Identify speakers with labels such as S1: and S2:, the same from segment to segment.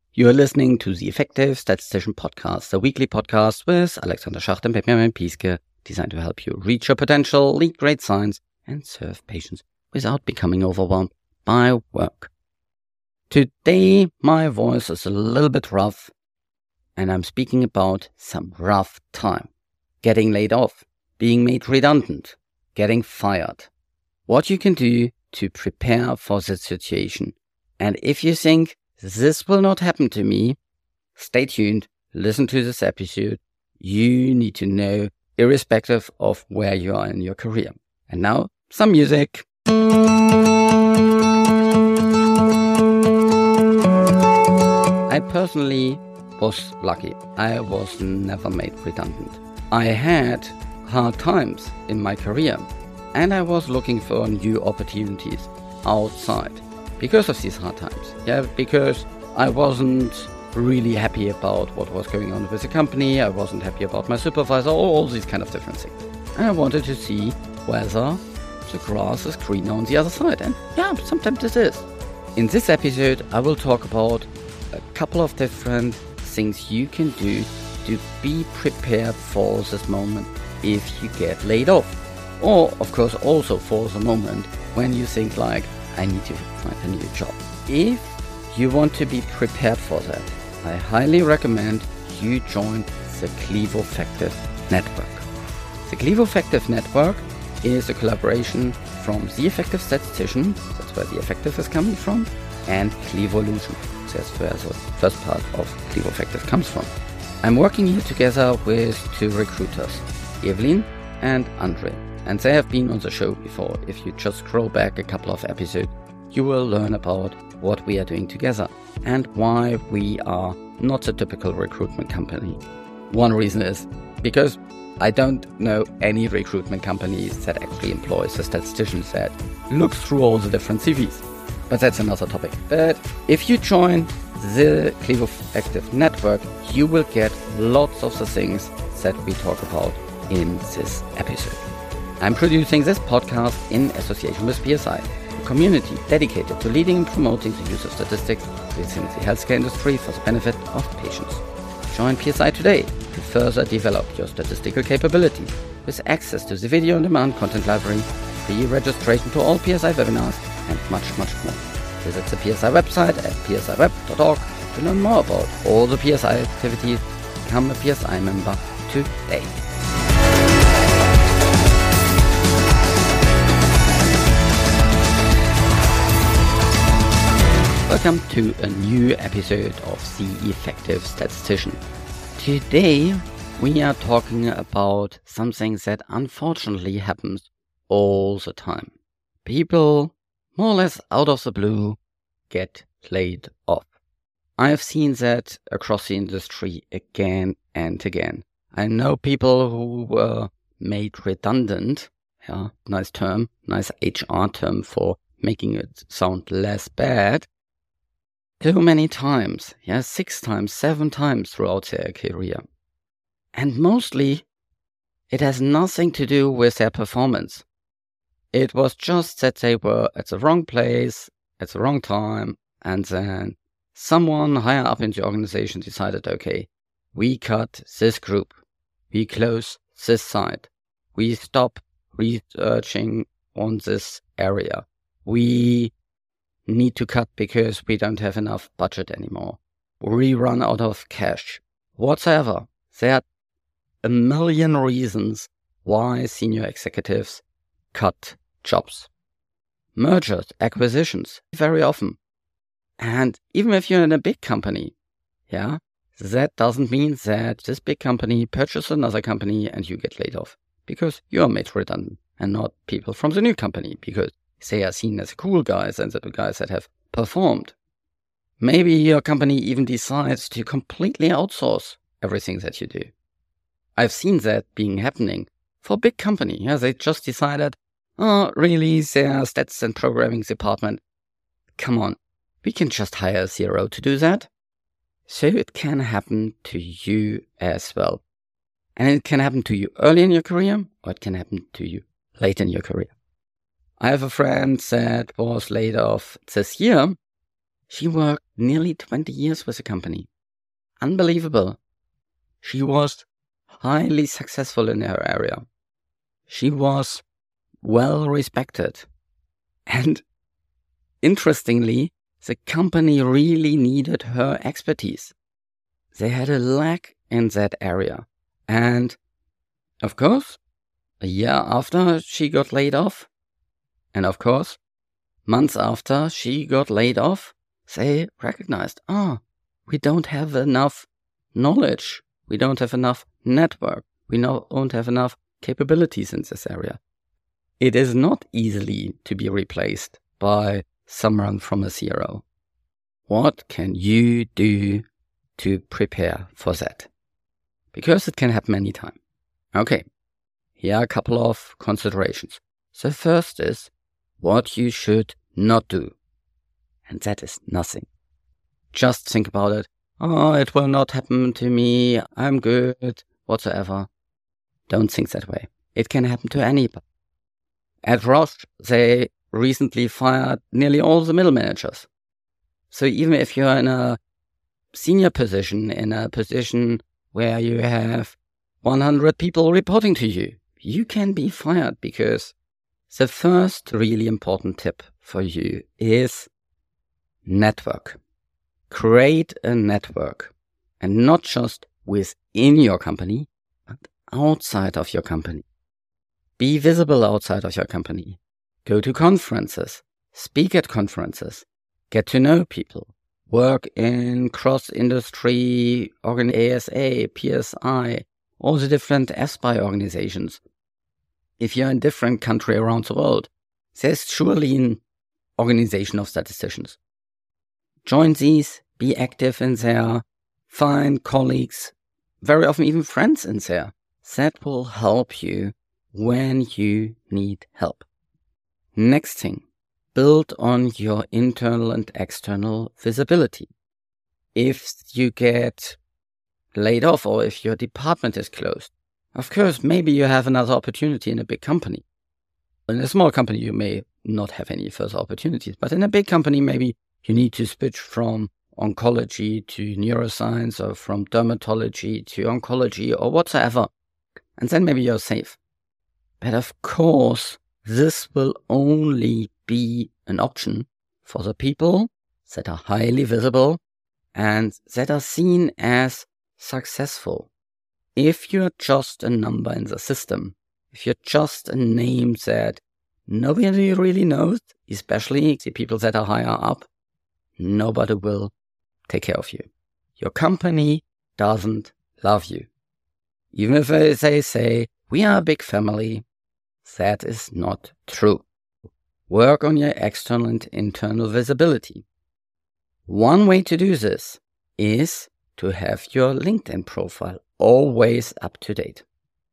S1: You're listening to the Effective Statistician Podcast, a weekly podcast with Alexander Schacht and Benjamin Piske, designed to help you reach your potential, lead great science, and serve patients without becoming overwhelmed by work. Today, my voice is a little bit rough, and I'm speaking about some rough time. Getting laid off, being made redundant, getting fired. What you can do to prepare for the situation. And if you think this will not happen to me, stay tuned, listen to this episode. You need to know, irrespective of where you are in your career. And now, some music. I personally was lucky. I was never made redundant. I had hard times in my career, and I was looking for new opportunities outside. Because of these hard times, because I wasn't really happy about what was going on with the company, I wasn't happy about my supervisor, all these kind of different things. And I wanted to see whether the grass is greener on the other side, and sometimes it is. In this episode, I will talk about a couple of different things you can do to be prepared for this moment if you get laid off. Or, of course, also for the moment when you think like, I need to find a new job. If you want to be prepared for that, I highly recommend you join the Clevofective Network. The Clevofective Network is a collaboration from The Effective Statistician, that's where The Effective is coming from, and Clevolution, that's where the first part of Clevofective comes from. I'm working here together with two recruiters, Evelyn and Andre. And they have been on the show before. If you just scroll back a couple of episodes, you will learn about what we are doing together and why we are not a typical recruitment company. One reason is because I don't know any recruitment companies that actually employs a statistician that looks through all the different CVs. But that's another topic. But if you join the Clevofective Network, you will get lots of the things that we talk about in this episode. I'm producing this podcast in association with PSI, a community dedicated to leading and promoting the use of statistics within the healthcare industry for the benefit of patients. Join PSI today to further develop your statistical capabilities with access to the video-on-demand content library, free registration to all PSI webinars, and much, much more. Visit the PSI website at psiweb.org to learn more about all the PSI activities. Become a PSI member today. Welcome to a new episode of The Effective Statistician. Today we are talking about something that unfortunately happens all the time. People, more or less out of the blue, get laid off. I have seen that across the industry again and again. I know people who were made redundant, nice term, nice HR term for making it sound less bad, too many times, 6 times, 7 times throughout their career. And mostly, it has nothing to do with their performance. It was just that they were at the wrong place, at the wrong time, and then someone higher up in the organization decided, okay, we cut this group, we close this site, we stop researching on this area, we need to cut because we don't have enough budget anymore. We run out of cash. Whatsoever. There are a million reasons why senior executives cut jobs. Mergers, acquisitions, very often. And even if you're in a big company, that doesn't mean that this big company purchases another company and you get laid off. Because you are made redundant and not people from the new company. Because they are seen as cool guys and the guys that have performed. Maybe your company even decides to completely outsource everything that you do. I've seen that being happening for a big company. They just decided, really, their stats and programming department, come on, we can just hire a CRO to do that. So it can happen to you as well. And it can happen to you early in your career, or it can happen to you late in your career. I have a friend that was laid off this year She worked nearly 20 years with the company. Unbelievable. She was highly successful in her area. She was well respected. And interestingly, the company really needed her expertise. They had a lack in that area. And of course, a year after she got laid off, and of course, months after she got laid off, they recognized, we don't have enough knowledge. We don't have enough network. We don't have enough capabilities in this area. It is not easily to be replaced by someone from a zero. What can you do to prepare for that? Because it can happen anytime. Okay, here are a couple of considerations. The first is what you should not do. And that is nothing. Just think about it. It will not happen to me. I'm good, whatsoever. Don't think that way. It can happen to anybody. At Roche, they recently fired nearly all the middle managers. So even if you're in a senior position, in a position where you have 100 people reporting to you, you can be fired, because the first really important tip for you is network. Create a network, and not just within your company, but outside of your company. Be visible outside of your company. Go to conferences, speak at conferences, get to know people, work in cross-industry, ASA, PSI, all the different ASPI organizations. If you're in a different country around the world, there's surely an organization of statisticians. Join these, be active in there, find colleagues, very often even friends in there. That will help you when you need help. Next thing, build on your internal and external visibility. If you get laid off or if your department is closed, of course, maybe you have another opportunity in a big company. In a small company, you may not have any further opportunities, but in a big company, maybe you need to switch from oncology to neuroscience, or from dermatology to oncology, or whatsoever. And then maybe you're safe. But of course, this will only be an option for the people that are highly visible and that are seen as successful. If you're just a number in the system, if you're just a name that nobody really knows, especially the people that are higher up, nobody will take care of you. Your company doesn't love you. Even if they say, we are a big family, that is not true. Work on your external and internal visibility. One way to do this is to have your LinkedIn profile always up to date.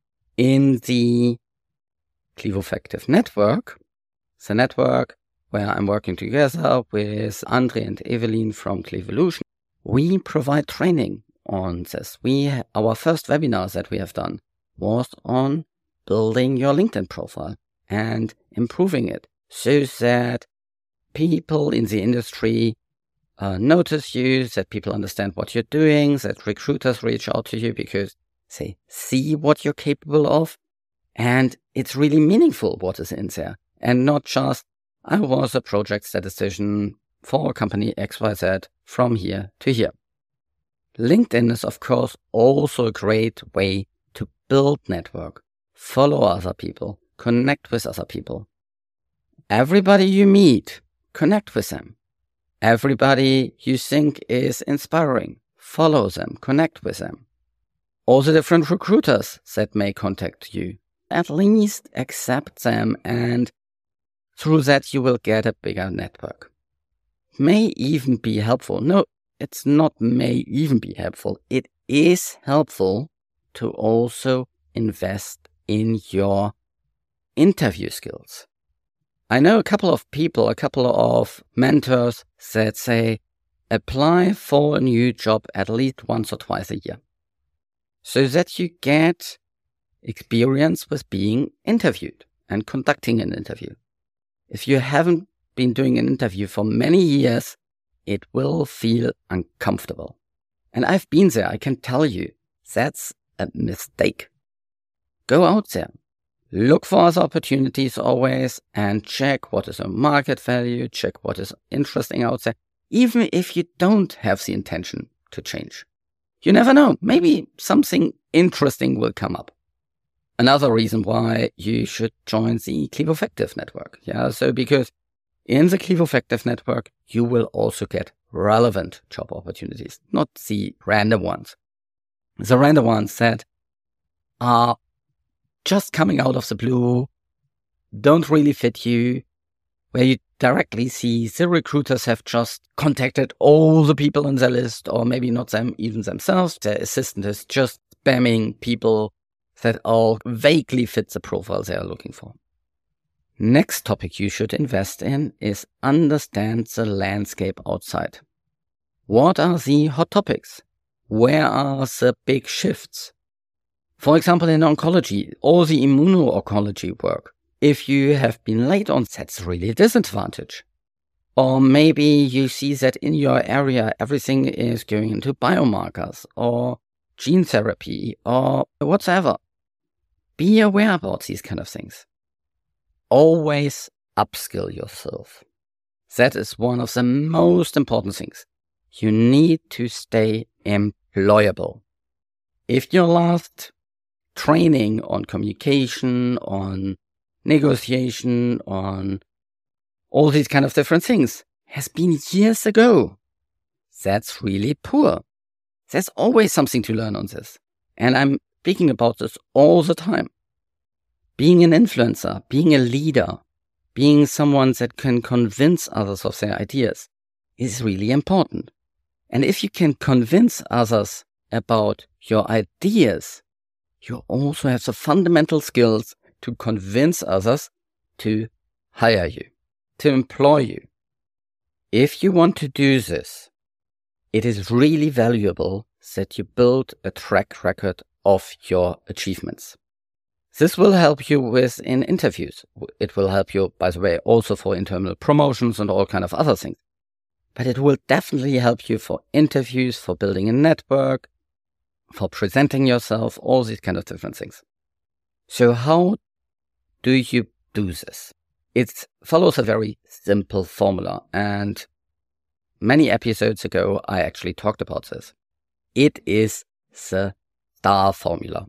S1: In the Clevofactive network, the network where I'm working together with Andre and Evelyn from Clevolution, we provide training on this. Our first webinar that we have done was on building your LinkedIn profile and improving it so that people in the industry notice you, that people understand what you're doing, that recruiters reach out to you because they see what you're capable of, and it's really meaningful what is in there, and not just, I was a project statistician for a company XYZ from here to here. LinkedIn is, of course, also a great way to build network, follow other people, connect with other people. Everybody you meet, connect with them. Everybody you think is inspiring, follow them, connect with them. All the different recruiters that may contact you, at least accept them, and through that you will get a bigger network. May even be helpful. No, it's not may even be helpful. It is helpful to also invest in your interview skills. I know a couple of people, a couple of mentors that say, apply for a new job at least once or twice a year, so that you get experience with being interviewed and conducting an interview. If you haven't been doing an interview for many years, it will feel uncomfortable. And I've been there, I can tell you, that's a mistake. Go out there, look for other opportunities always, and check what is a market value, check what is interesting out there, even if you don't have the intention to change. You never know, maybe something interesting will come up. Another reason why you should join the Clevofactive network. So because in the Clevofactive network, you will also get relevant job opportunities, not the random ones. The random ones that are just coming out of the blue, don't really fit you, where you directly see the recruiters have just contacted all the people on their list, or maybe not them, even themselves. Their assistant is just spamming people that all vaguely fit the profile they are looking for. Next topic you should invest in is understand the landscape outside. What are the hot topics? Where are the big shifts? For example, in oncology, all the immuno-oncology work, if you have been late on, that's really a disadvantage. Or maybe you see that in your area, everything is going into biomarkers or gene therapy or whatever. Be aware about these kind of things. Always upskill yourself. That is one of the most important things. You need to stay employable. If your last training on communication, on negotiation, on all these kind of different things has been years ago, that's really poor. There's always something to learn on this. And I'm speaking about this all the time. Being an influencer, being a leader, being someone that can convince others of their ideas is really important. And if you can convince others about your ideas, you also have the fundamental skills to convince others to hire you, to employ you. If you want to do this, it is really valuable that you build a track record of your achievements. This will help you in interviews. It will help you, by the way, also for internal promotions and all kind of other things. But it will definitely help you for interviews, for building a network, for presenting yourself, all these kind of different things. So how do you do this? It follows a very simple formula, and many episodes ago I actually talked about this. It is the STAR formula.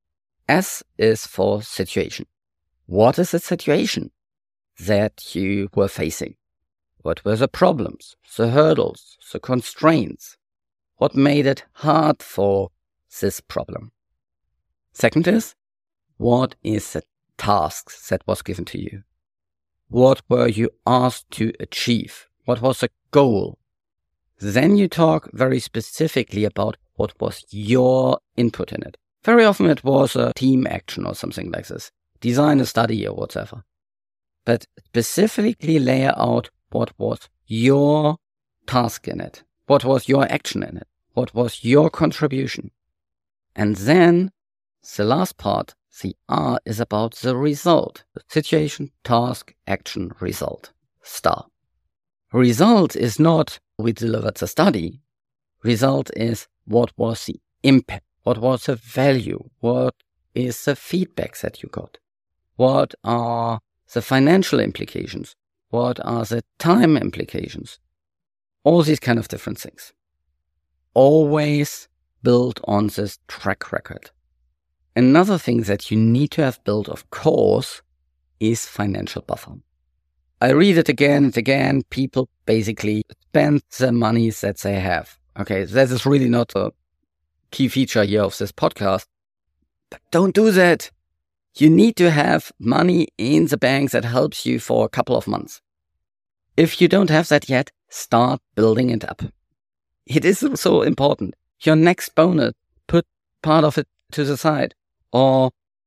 S1: S is for situation. What is the situation that you were facing? What were the problems, the hurdles, the constraints? What made it hard for this problem? Second is, what is the task that was given to you? What were you asked to achieve? What was the goal? Then you talk very specifically about what was your input in it. Very often it was a team action or something like this. Design a study or whatever. But specifically lay out what was your task in it. What was your action in it? What was your contribution? And then the last part, the R, is about the result. The situation, task, action, result. STAR. Result is not we delivered the study. Result is what was the impact. What was the value? What is the feedback that you got? What are the financial implications? What are the time implications? All these kind of different things. Always build on this track record. Another thing that you need to have built, of course, is financial buffer. I read it again and again. People basically spend the money that they have. Okay, that is really not a key feature here of this podcast. But don't do that. You need to have money in the bank that helps you for a couple of months. If you don't have that yet, start building it up. It is so important. Your next bonus, put part of it to the side, or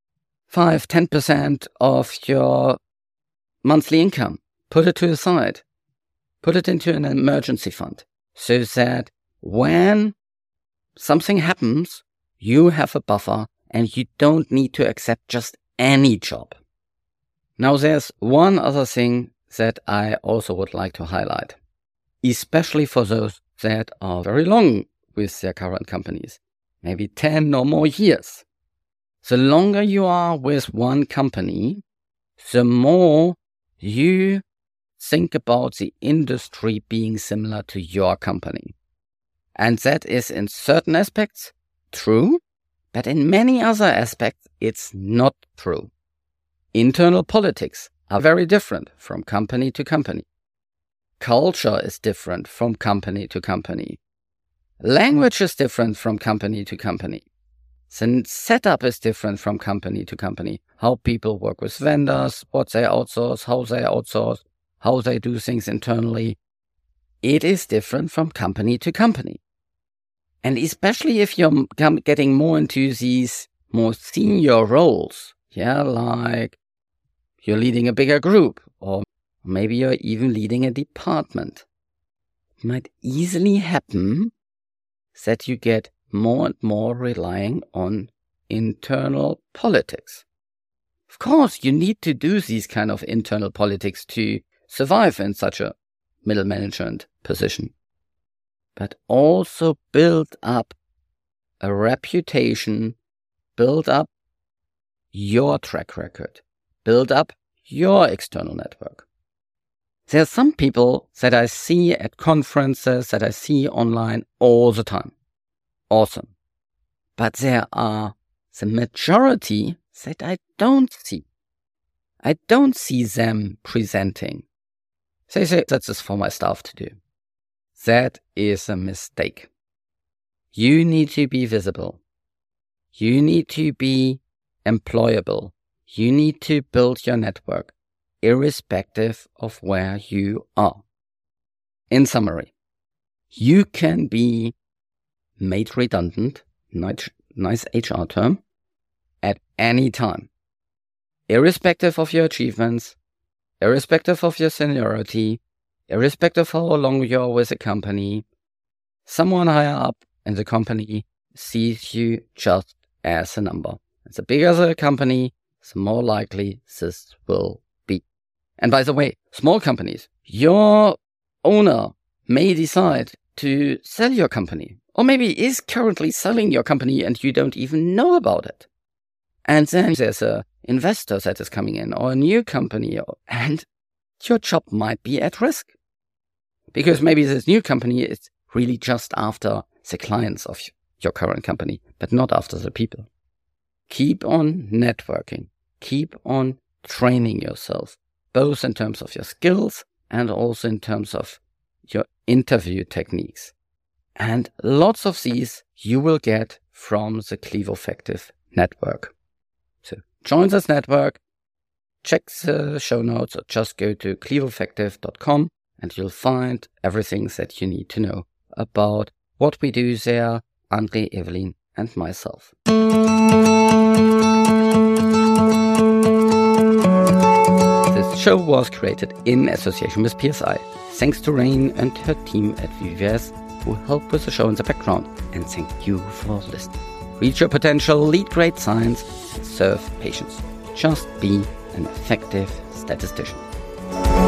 S1: 5-10% of your monthly income. Put it to the side. Put it into an emergency fund so that when something happens, you have a buffer and you don't need to accept just any job. Now there's one other thing that I also would like to highlight. especially for those that are very long with their current companies, maybe 10 or more years. The longer you are with one company, the more you think about the industry being similar to your company. And that is in certain aspects true, but in many other aspects it's not true. Internal politics are very different from company to company. Culture is different from company to company. Language is different from company to company. The setup is different from company to company. How people work with vendors, what they outsource, how they do things internally. It is different from company to company. And especially if you're getting more into these more senior roles, like you're leading a bigger group, or maybe you're even leading a department, it might easily happen that you get more and more relying on internal politics. Of course, you need to do these kind of internal politics to survive in such a middle management position. But also build up a reputation, build up your track record, build up your external network. There are some people that I see at conferences, that I see online all the time. Awesome. But there are the majority that I don't see. I don't see them presenting. They say, that's just for my staff to do. That is a mistake. You need to be visible. You need to be employable. You need to build your network, irrespective of where you are. In summary, you can be made redundant, nice HR term, at any time, irrespective of your achievements, irrespective of your seniority, irrespective of how long you're with a company. Someone higher up in the company sees you just as a number. And the bigger the company, the more likely this will be. And by the way, small companies, your owner may decide to sell your company, or maybe is currently selling your company and you don't even know about it. And then there's an investor that is coming in, or a new company, and your job might be at risk. Because maybe this new company is really just after the clients of your current company, but not after the people. Keep on networking. Keep on training yourself, both in terms of your skills and also in terms of your interview techniques. And lots of these you will get from the Clevofactive network. So join this network, check the show notes, or just go to clevofactive.com and you'll find everything that you need to know about what we do there, Andre, Evelyn, and myself. This show was created in association with PSI. Thanks to Rain and her team at VVS who help with the show in the background. And thank you for listening. Reach your potential, lead great science, and serve patients. Just be an effective statistician.